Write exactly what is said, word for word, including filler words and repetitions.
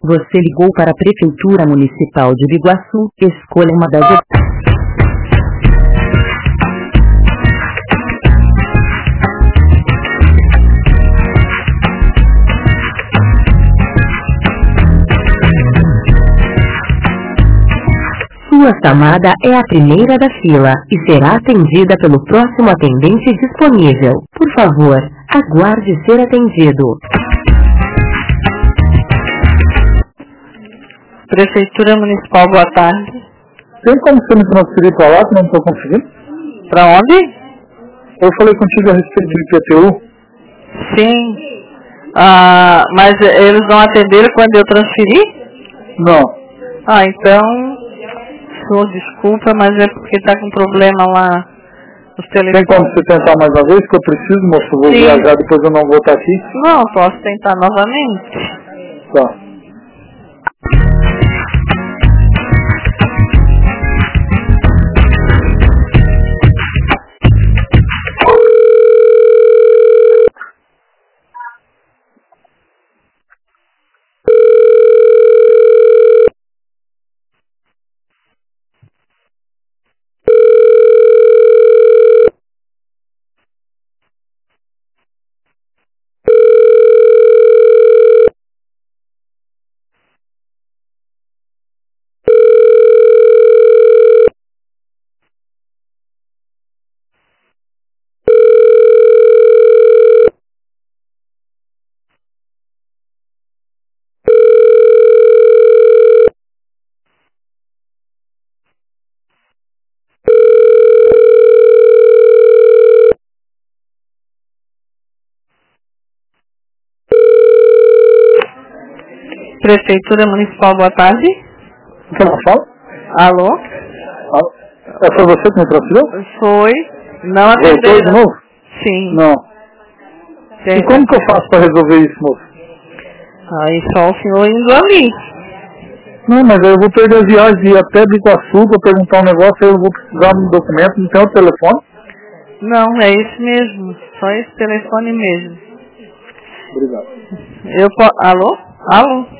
Você ligou para a Prefeitura Municipal de Biguaçu. Escolha uma das opções. Sua chamada é a primeira da fila e será atendida pelo próximo atendente disponível. Por favor, aguarde ser atendido. Prefeitura Municipal, boa tarde. Tem como você me transferir para lá, que não estou conseguindo? Para onde? Eu falei contigo a respeito do I P T U. Sim. Ah, mas eles não atenderam quando eu transferi? Não. Ah, então... Senhor, desculpa, mas é porque está com problema lá nos telefones. Tem como você tentar mais uma vez, que eu preciso, moço? Vou Sim. viajar, depois eu não vou estar aqui. Não, posso tentar novamente. Tá. Prefeitura Municipal, boa tarde. O que ela fala? Alô? Ah, é, foi você que me transferiu? Foi. Não Voltou atenderam. de novo? Sim. Não. Tem. E como que eu faço para resolver isso, moço? Aí só o senhor indo ali. Não, mas aí eu vou perder a viagem de ir até Biguaçu para perguntar um negócio, aí eu vou precisar de um documento, não tem o telefone? Não, é isso mesmo. Só esse telefone mesmo. Obrigado. Eu po... Alô? Alô?